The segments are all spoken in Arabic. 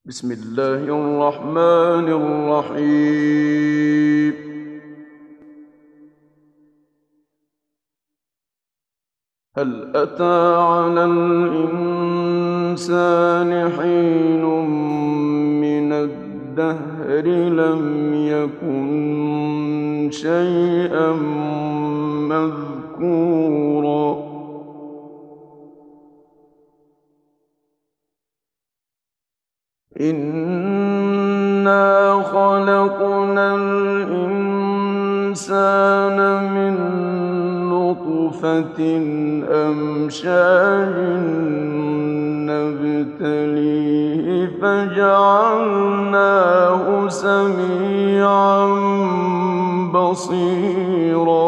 بسم الله الرحمن الرحيم. هل أتى على الإنسان حين من الدهر لم يكن شيئا مذكورا إنا خلقنا الإنسان من نطفة أمشاج نبتليه فجعلناه سميعا بصيرا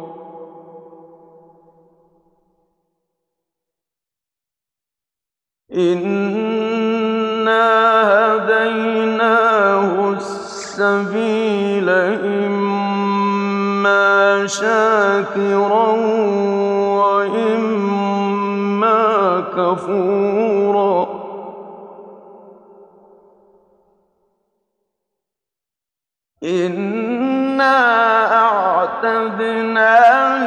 إنا هديناه السبيل إما شاكرا وإما كفورا إنا أعتدنا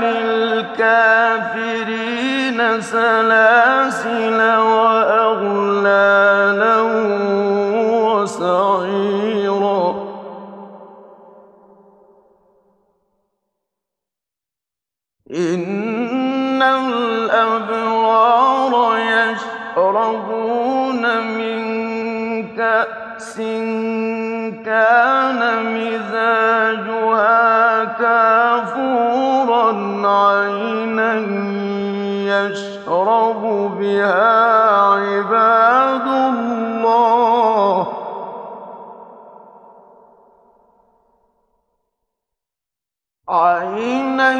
للكافرين سلاسل وأغلالا وسعيرا إن الأبرار يشربون من كأس كان مزاجها كافورا عينا يشرب بها عباد الله عينا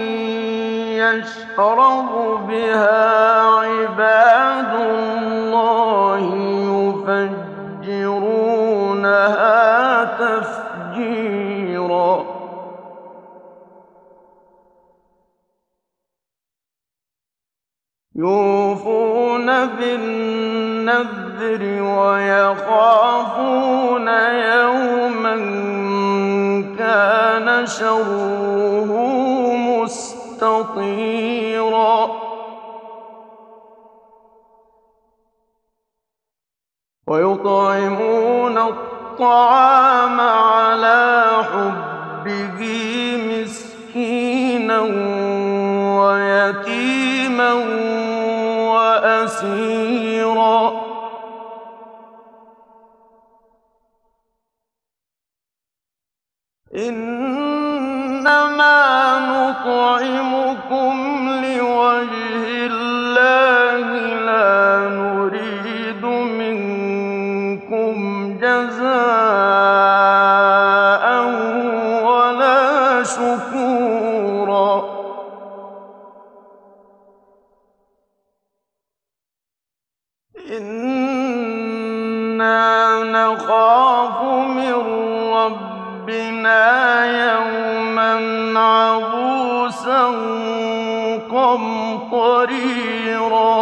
يشرب بها عباد الله يفجرونها تفجيرا يوفون بالنذر ويخافون يوما كان شره مستطيرا ويطعمون الطعام على حبه مسكينا ويتيما وأسيرا إنما نطعمكم لوجه الله لا نريد منكم جزاء ولا شكورا إنا نخاف من ربنا يوما عبوسا قمطريرا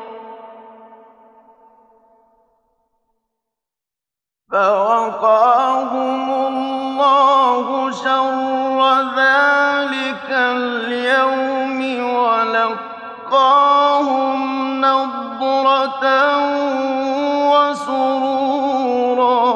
فوقاهم الله شر ذلك اليوم ولقاهم نضرة وسرورا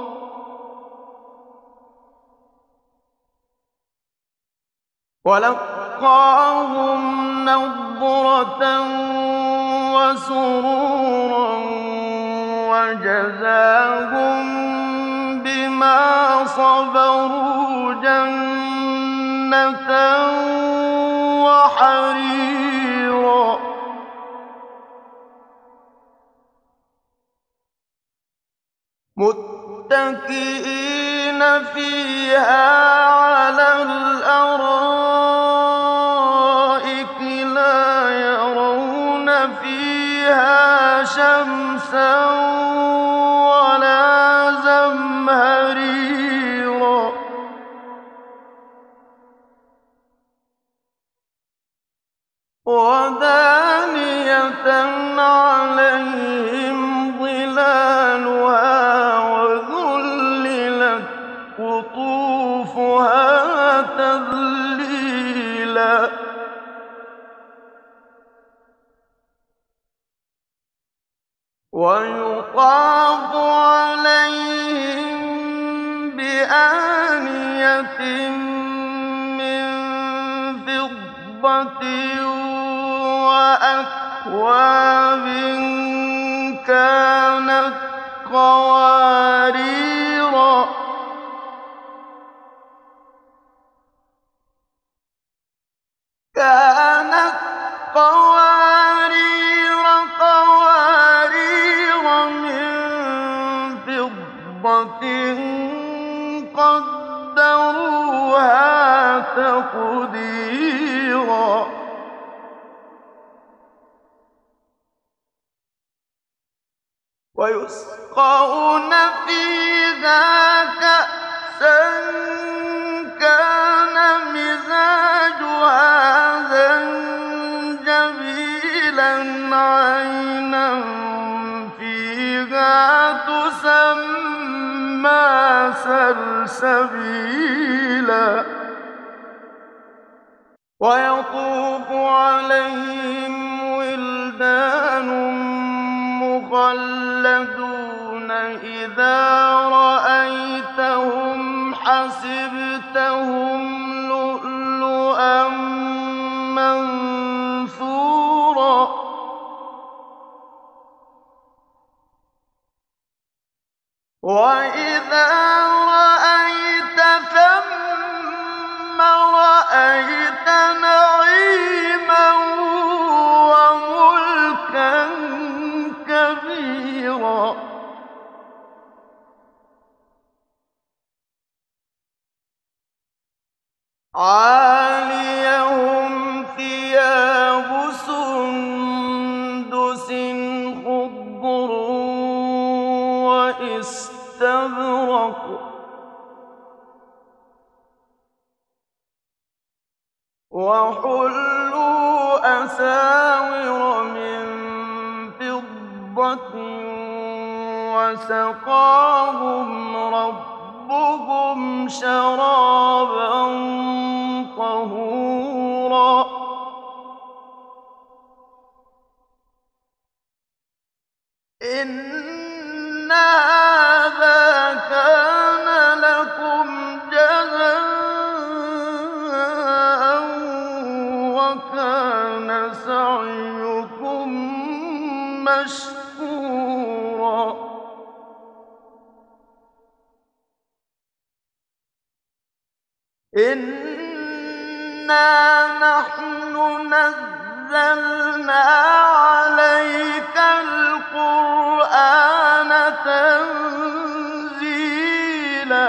وجزاهم بما صبروا جنة وحريرا متكئين فيها على الأرائك لا يرون فيها شمسا ولا زمهريرا ودانية عليهم ظلالها وَيُطَافُ عَلَيْهِم بِآنِيَةٍ مِّن فِضَّةٍ وَأَكْوَابٍ كَانَتْ قوارير من فِضَّةٍ قَدَّرُوهَا تَقْدِيرًا وَيُسْقَوْنَ فِيهَا كَأْسًا كَانَ مِزَاجُهَا زَنجَبِيلًا عَيْنًا فِيهَا تُسَمَّىٰ سَلْسَبِيلًا وَيَطُوفُ عَلَيْهِمْ وِلْدَانٌ مُّخَلَّدُونَ إِذَا رَأَيْتَهُمْ حَسِبْتَهُمْ لُؤْلُؤًا مَّنثُورًا وَإِذَا رَأَيْتَ ثَمَّ رَأَيْتَ نَعِيمًا وَمُلْكًا كَبِيرًا عَالِيَهُمْ ثِيَابُ سُندُسٍ خُضْرٌ وَإِسْتَبْرَقٌ وَحُلُّوا أَسَاوِرَ مِن فِضَّةٍ وَسَقَاهُمْ رَبُّهُمْ شَرَابًا طَهُورًا إِنَّ هَٰذَا كَانَ لَكُمْ جَزَاءً وَكَانَ سَعْيُكُم مَّشْكُورًا إِنَّا نَحْنُ نَزَّلْنَا عَلَيْكَ الْقُرْآنَ تَنزِيلًا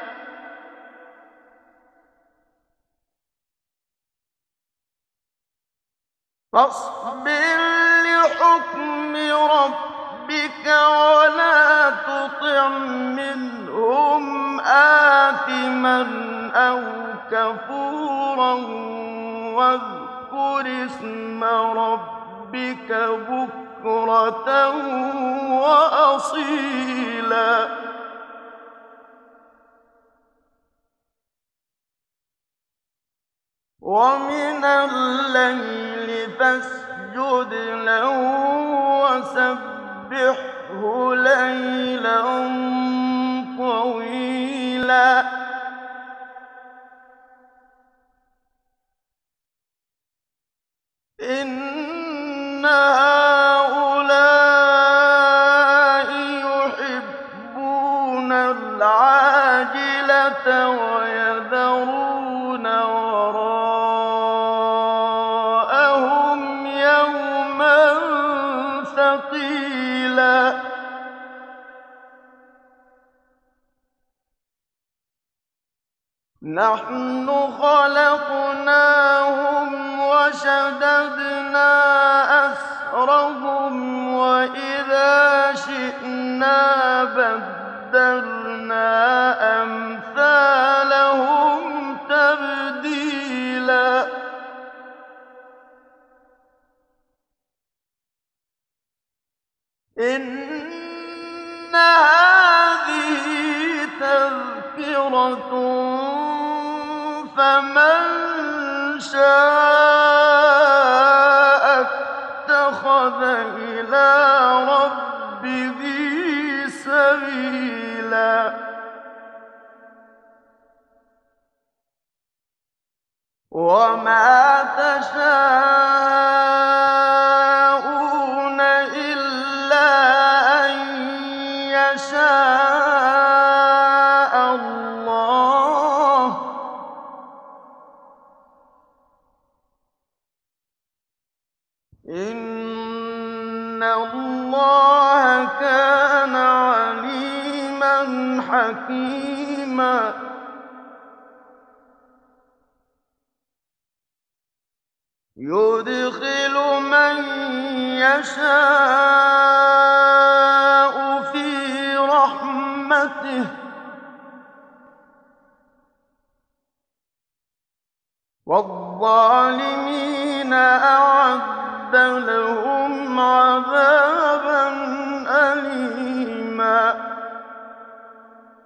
فاصبر لحكم ربك ولا تطع منهم آثما أو كفورا واذكر اسم ربك بكرة وأصيلا ومن الليل فاسجد له وسبحه ليلا طويلا إن هؤلاء يحبون العاجلة ويذرون وراءهم يوما ثقيلا نحن خلقناهم وشددنا أسرهم وإذا شئنا بدلنا أمثالهم تبديلا إن هذه تذكرة فمن شاء اتخذ إلى ربه سبيلا وما تشاءون إلا أن يشاء الله إن الله كان عليما حكيما يدخل من يشاء في رحمته والظالمين أعد لهم